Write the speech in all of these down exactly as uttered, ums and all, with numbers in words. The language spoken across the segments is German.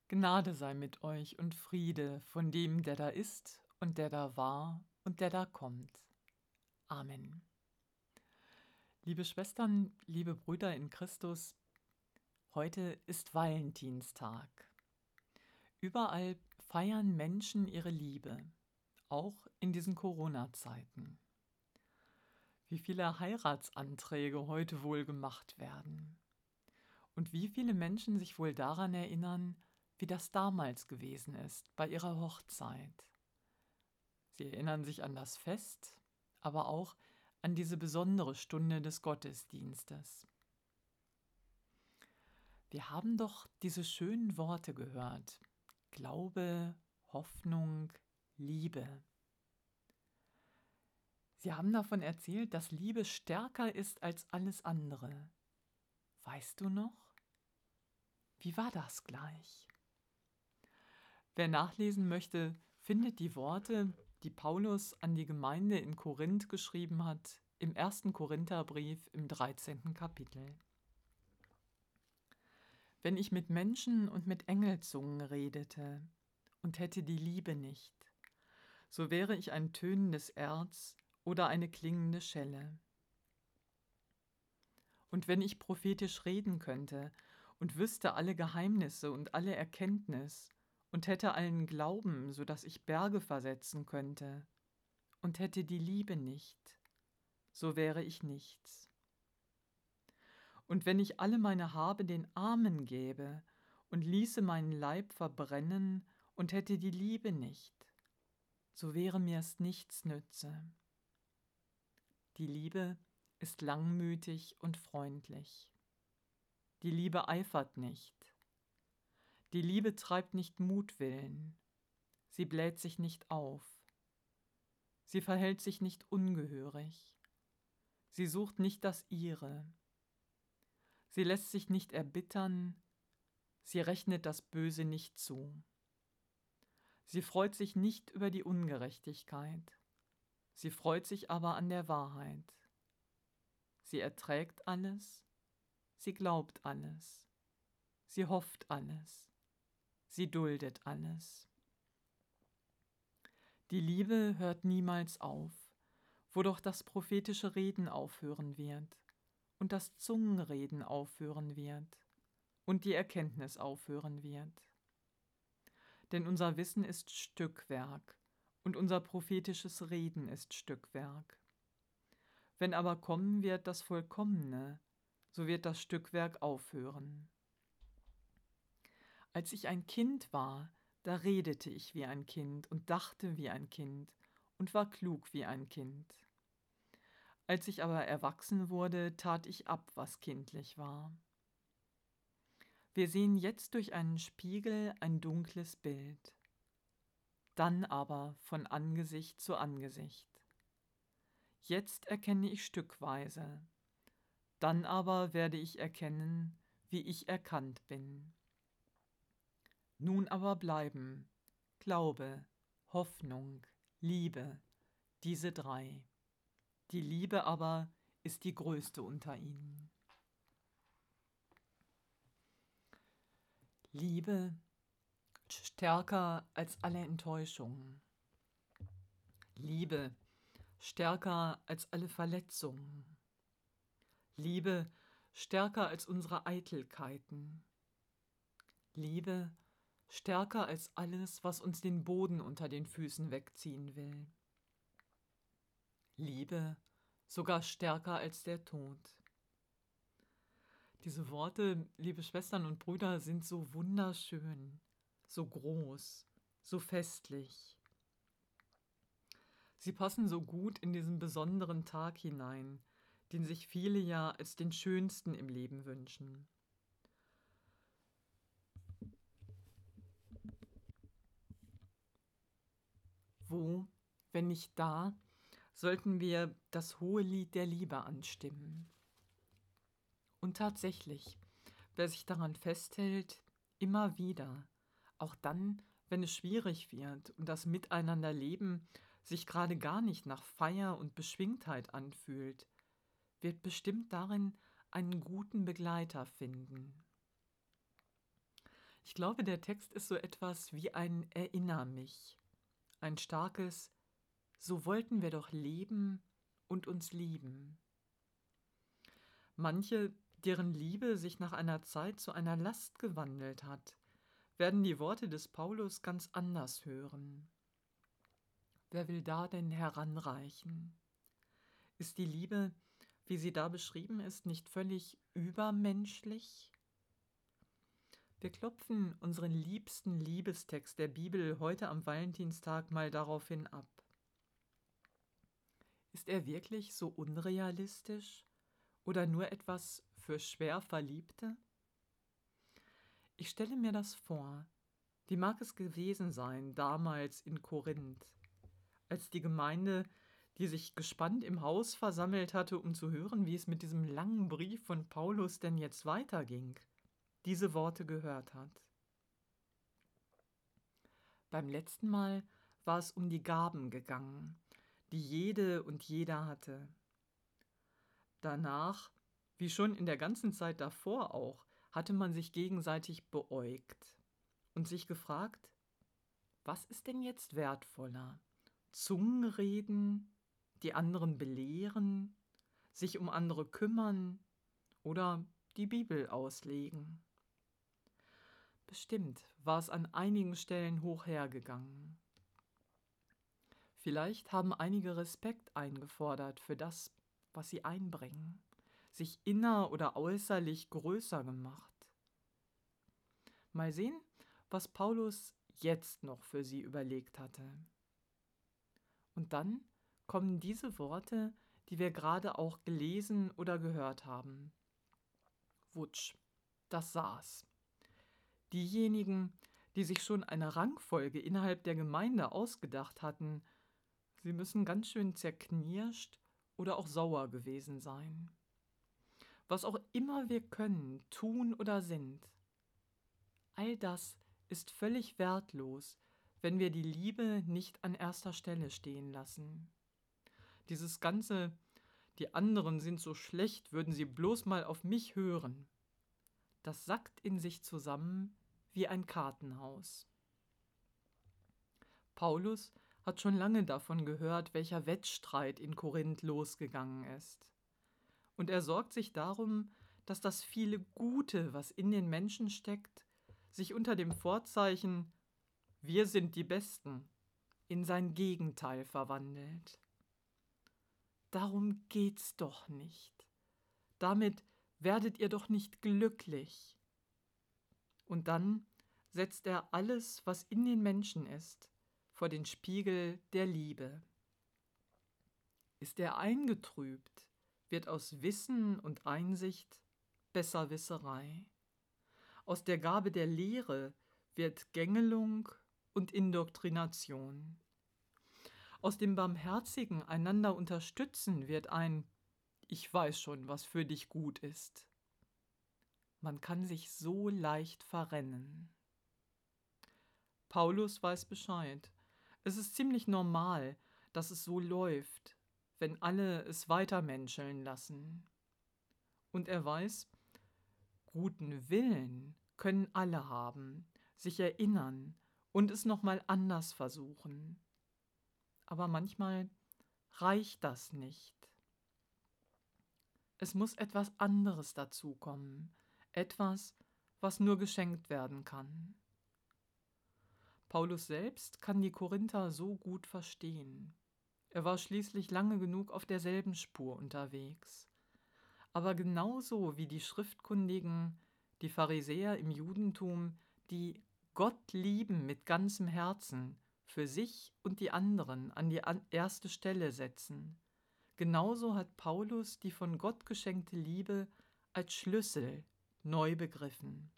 Gnade sei mit euch und Friede von dem, der da ist und der da war und der da kommt. Amen. Liebe Schwestern, liebe Brüder in Christus, heute ist Valentinstag. Überall feiern Menschen ihre Liebe, auch in diesen Corona-Zeiten. Wie viele Heiratsanträge heute wohl gemacht werden. Und wie viele Menschen sich wohl daran erinnern, wie das damals gewesen ist, bei ihrer Hochzeit. Sie erinnern sich an das Fest, aber auch an diese besondere Stunde des Gottesdienstes. Wir haben doch diese schönen Worte gehört: Glaube, Hoffnung, Liebe. Sie haben davon erzählt, dass Liebe stärker ist als alles andere. Weißt du noch? Wie war das gleich? Wer nachlesen möchte, findet die Worte, die Paulus an die Gemeinde in Korinth geschrieben hat, im ersten Korintherbrief im dreizehnten Kapitel. Wenn ich mit Menschen und mit Engelzungen redete und hätte die Liebe nicht, so wäre ich ein tönendes Erz oder eine klingende Schelle. Und wenn ich prophetisch reden könnte und wüsste alle Geheimnisse und alle Erkenntnis und hätte allen Glauben, so dass ich Berge versetzen könnte, und hätte die Liebe nicht, so wäre ich nichts. Und wenn ich alle meine Habe den Armen gäbe und ließe meinen Leib verbrennen und hätte die Liebe nicht, so wäre mir's nichts nütze. Die Liebe ist langmütig und freundlich. Die Liebe eifert nicht. Die Liebe treibt nicht Mutwillen. Sie bläht sich nicht auf. Sie verhält sich nicht ungehörig. Sie sucht nicht das Ihre. Sie lässt sich nicht erbittern. Sie rechnet das Böse nicht zu. Sie freut sich nicht über die Ungerechtigkeit. Sie freut sich aber an der Wahrheit. Sie erträgt alles. Sie glaubt alles. Sie hofft alles. Sie duldet alles. Die Liebe hört niemals auf, wo doch das prophetische Reden aufhören wird und das Zungenreden aufhören wird und die Erkenntnis aufhören wird. Denn unser Wissen ist Stückwerk und unser prophetisches Reden ist Stückwerk. Wenn aber kommen wird das Vollkommene, so wird das Stückwerk aufhören. Als ich ein Kind war, da redete ich wie ein Kind und dachte wie ein Kind und war klug wie ein Kind. Als ich aber erwachsen wurde, tat ich ab, was kindlich war. Wir sehen jetzt durch einen Spiegel ein dunkles Bild, dann aber von Angesicht zu Angesicht. Jetzt erkenne ich stückweise, dann aber werde ich erkennen, wie ich erkannt bin. Nun aber bleiben Glaube, Hoffnung, Liebe, diese drei. Die Liebe aber ist die größte unter ihnen. Liebe stärker als alle Enttäuschungen. Liebe stärker als alle Verletzungen. Liebe stärker als unsere Eitelkeiten. Liebe stärker als alles, was uns den Boden unter den Füßen wegziehen will. Liebe sogar stärker als der Tod. Diese Worte, liebe Schwestern und Brüder, sind so wunderschön, so groß, so festlich. Sie passen so gut in diesen besonderen Tag hinein, den sich viele ja als den schönsten im Leben wünschen. Wo, wenn nicht da, sollten wir das hohe Lied der Liebe anstimmen? Und tatsächlich, wer sich daran festhält, immer wieder, auch dann, wenn es schwierig wird und das Miteinanderleben sich gerade gar nicht nach Feier und Beschwingtheit anfühlt, wird bestimmt darin einen guten Begleiter finden. Ich glaube, der Text ist so etwas wie ein Erinner mich, ein starkes So wollten wir doch leben und uns lieben. Manche, deren Liebe sich nach einer Zeit zu einer Last gewandelt hat, werden die Worte des Paulus ganz anders hören. Wer will da denn heranreichen? Ist die Liebe, wie sie da beschrieben ist, nicht völlig übermenschlich? Wir klopfen unseren liebsten Liebestext der Bibel heute am Valentinstag mal daraufhin ab. Ist er wirklich so unrealistisch oder nur etwas für schwer Verliebte? Ich stelle mir das vor, wie mag es gewesen sein damals in Korinth, als die Gemeinde, die sich gespannt im Haus versammelt hatte, um zu hören, wie es mit diesem langen Brief von Paulus denn jetzt weiterging, diese Worte gehört hat. Beim letzten Mal war es um die Gaben gegangen, die jede und jeder hatte. Danach, wie schon in der ganzen Zeit davor auch, hatte man sich gegenseitig beäugt und sich gefragt, was ist denn jetzt wertvoller? Zungenreden, die anderen belehren, sich um andere kümmern oder die Bibel auslegen? Bestimmt war es an einigen Stellen hoch hergegangen. Vielleicht haben einige Respekt eingefordert für das, was sie einbringen, sich inner- oder äußerlich größer gemacht. Mal sehen, was Paulus jetzt noch für sie überlegt hatte. Und dann kommen diese Worte, die wir gerade auch gelesen oder gehört haben. Wutsch, das saß. Diejenigen, die sich schon eine Rangfolge innerhalb der Gemeinde ausgedacht hatten, sie müssen ganz schön zerknirscht oder auch sauer gewesen sein. Was auch immer wir können, tun oder sind, all das ist völlig wertlos, wenn wir die Liebe nicht an erster Stelle stehen lassen. Dieses ganze, die anderen sind so schlecht, würden sie bloß mal auf mich hören, das sackt in sich zusammen wie ein Kartenhaus. Paulus hat schon lange davon gehört, welcher Wettstreit in Korinth losgegangen ist. Und er sorgt sich darum, dass das viele Gute, was in den Menschen steckt, sich unter dem Vorzeichen „Wir sind die Besten“ in sein Gegenteil verwandelt. Darum geht's doch nicht. Damit werdet ihr doch nicht glücklich. Und dann setzt er alles, was in den Menschen ist, vor den Spiegel der Liebe. Ist er eingetrübt, wird aus Wissen und Einsicht Besserwisserei. Aus der Gabe der Lehre wird Gängelung und Indoktrination. Aus dem barmherzigen einander unterstützen wird ein Ich weiß schon, was für dich gut ist. Man kann sich so leicht verrennen. Paulus weiß Bescheid. Es ist ziemlich normal, dass es so läuft, wenn alle es weitermenscheln lassen. Und er weiß, guten Willen können alle haben, sich erinnern und es nochmal anders versuchen. Aber manchmal reicht das nicht. Es muss etwas anderes dazukommen, etwas, was nur geschenkt werden kann. Paulus selbst kann die Korinther so gut verstehen. Er war schließlich lange genug auf derselben Spur unterwegs. Aber genauso wie die Schriftkundigen, die Pharisäer im Judentum, die Gott lieben mit ganzem Herzen, für sich und die anderen an die erste Stelle setzen, genauso hat Paulus die von Gott geschenkte Liebe als Schlüssel neu begriffen.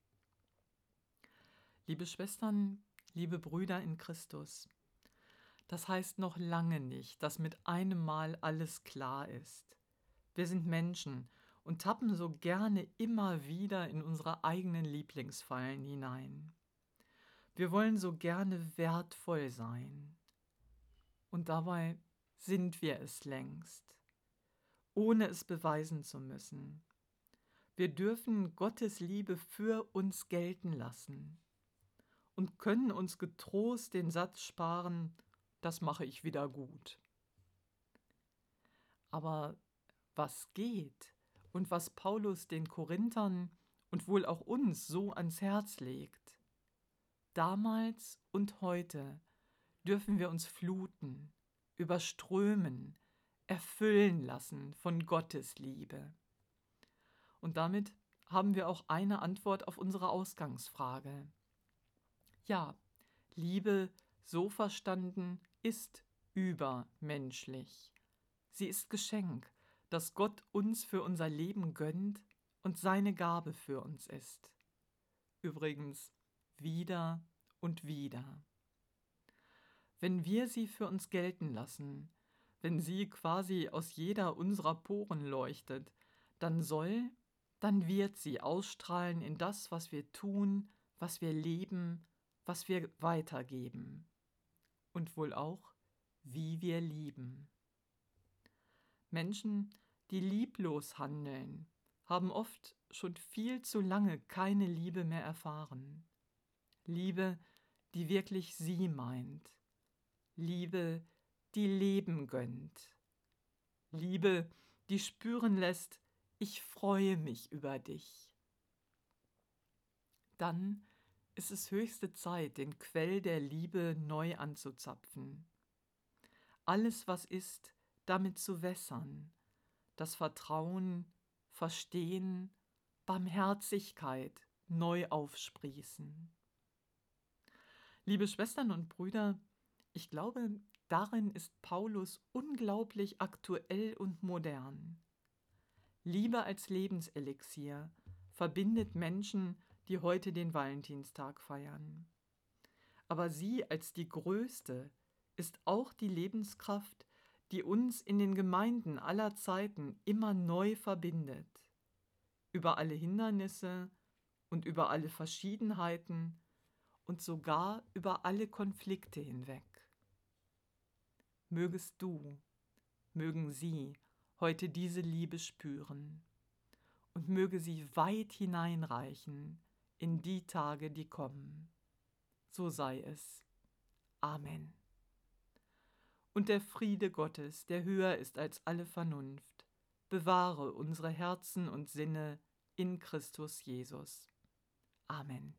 Liebe Schwestern, liebe Brüder in Christus, das heißt noch lange nicht, dass mit einem Mal alles klar ist. Wir sind Menschen und tappen so gerne immer wieder in unsere eigenen Lieblingsfallen hinein. Wir wollen so gerne wertvoll sein. Und dabei sind wir es längst, ohne es beweisen zu müssen. Wir dürfen Gottes Liebe für uns gelten lassen und können uns getrost den Satz sparen, das mache ich wieder gut. Aber was geht und was Paulus den Korinthern und wohl auch uns so ans Herz legt, damals und heute dürfen wir uns fluten, überströmen, erfüllen lassen von Gottes Liebe. Und damit haben wir auch eine Antwort auf unsere Ausgangsfrage. Ja, Liebe, so verstanden, ist übermenschlich. Sie ist Geschenk, das Gott uns für unser Leben gönnt und seine Gabe für uns ist. Übrigens wieder und wieder. Wenn wir sie für uns gelten lassen, wenn sie quasi aus jeder unserer Poren leuchtet, dann soll, dann wird sie ausstrahlen in das, was wir tun, was wir leben, was wir weitergeben und wohl auch, wie wir lieben. Menschen, die lieblos handeln, haben oft schon viel zu lange keine Liebe mehr erfahren. Liebe, die wirklich sie meint. Liebe, die Leben gönnt. Liebe, die spüren lässt, ich freue mich über dich. Dann ist es höchste Zeit, den Quell der Liebe neu anzuzapfen. Alles, was ist, damit zu wässern, das Vertrauen, Verstehen, Barmherzigkeit neu aufsprießen. Liebe Schwestern und Brüder, ich glaube, darin ist Paulus unglaublich aktuell und modern. Liebe als Lebenselixier verbindet Menschen, die heute den Valentinstag feiern. Aber sie als die größte ist auch die Lebenskraft, die uns in den Gemeinden aller Zeiten immer neu verbindet. Über alle Hindernisse und über alle Verschiedenheiten und sogar über alle Konflikte hinweg. Mögest du, mögen sie heute diese Liebe spüren und möge sie weit hineinreichen in die Tage, die kommen. So sei es. Amen. Und der Friede Gottes, der höher ist als alle Vernunft, bewahre unsere Herzen und Sinne in Christus Jesus. Amen.